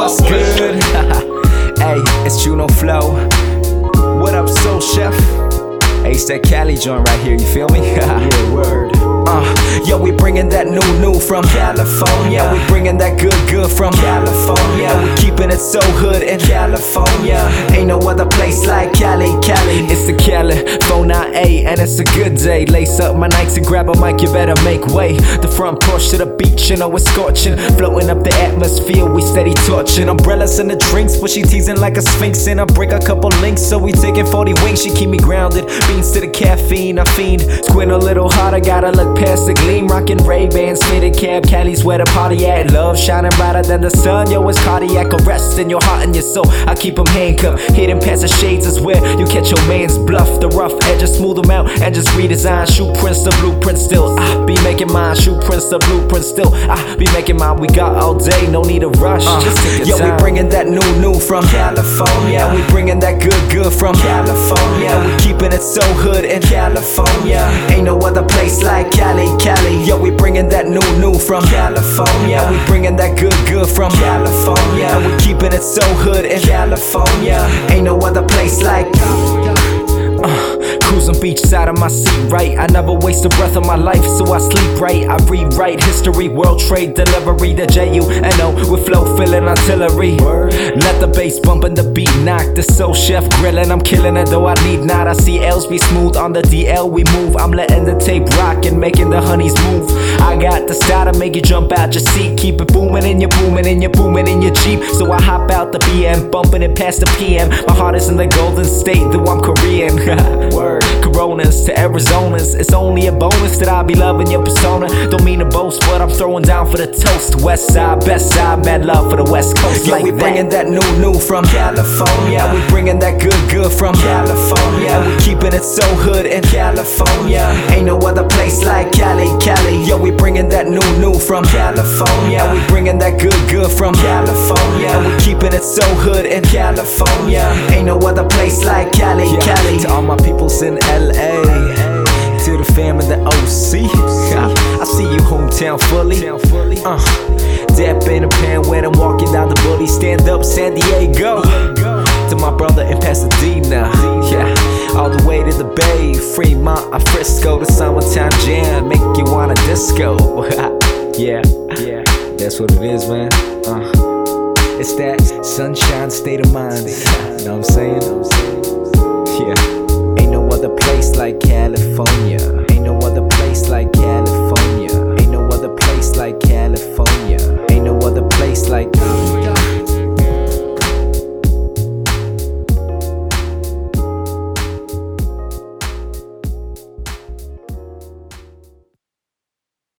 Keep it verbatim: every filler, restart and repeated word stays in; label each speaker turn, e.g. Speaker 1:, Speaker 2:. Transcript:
Speaker 1: What's good? Hey, it's Juno Flow. What up, Soul Chef? Hey, it's that Cali joint right here, you feel me? Yeah, word. Uh, yo, we bringing that new new from California. We bringing that good good from California. We keeping it so hood in California. Ain't no other place like Cali, Cali. It's the California, and it's a good day. Lace up my Nikes and grab a mic, you better make way. The front porch to the beach, you know it's scorching. Floating up the atmosphere, we steady torching. Umbrellas in the drinks, but she teasing like a sphinx. And I break a couple links, so we taking forty wings. She keep me grounded, beans to the caffeine, I fiend. Squint a little harder, gotta look past the gleam. Rockin' Ray-Bans, fitted cab, Cali's where the party at. Love shining brighter than the sun, yo, it's cardiac arrest in your heart and your soul. I keep them handcuffed, hidden past the shades is where you catch your man's bluff. The rough edges, smooth them out and just redesign. Shoot prints, the blueprint still, I be making mine. Shoot prints, the blueprint still, I be making mine. We got all day, no need to rush, uh, just take your yo, time. We bringing that new new from California. We bringing that good good from California. We keeping it so hood in California. Ain't no other place like Cali, Cali. Yo, we bringing that new new from California. We bringing that good good from California. We keeping it so hood in California. Ain't no other place like Uh, cruising beachside on my seat, right? I never waste a breath of my life, so I sleep right. I rewrite history, world trade delivery. The J U N O with flow filling artillery. Let the bass bump and the beat knock. The Soul Chef grilling, I'm killing it though I need not. I see L's be smooth on the D L, we move. I'm letting the tape rock and making the honeys move. I got the style to make you jump out your seat. Keep it booming and you're booming and you're booming in your Jeep. So I hop out the B M, bumping it past the P M. My heart is in the Golden State, though I'm Korean. Word. Coronas to Arizonas, it's only a bonus that I be loving your persona. Don't mean to boast, but I'm throwing down for the toast. West side, best side, mad love for the West Coast. Yo, like we that. Bringing that new new from California. We bringing that good good from California. We keeping it so hood in California. Ain't no other place like Cali, Cali. Yo, we bringing that new new from California. We bringing that good good from California. We keeping it so hood in California. Ain't no other place like Cali, yeah. Cali. To all my peoples in L A, to the fam in the O C, I see you hometown fully. Uh, dap in a pan when I'm walking down the bully. Stand up, San Diego. To my brother in Pasadena, yeah, all the way to the Bay, Fremont, Frisco, the summertime jam, make you wanna disco. Yeah, yeah, that's what it is, man. Uh, it's that sunshine state of mind. Know what I'm saying? Yeah. Ain't no other place like California.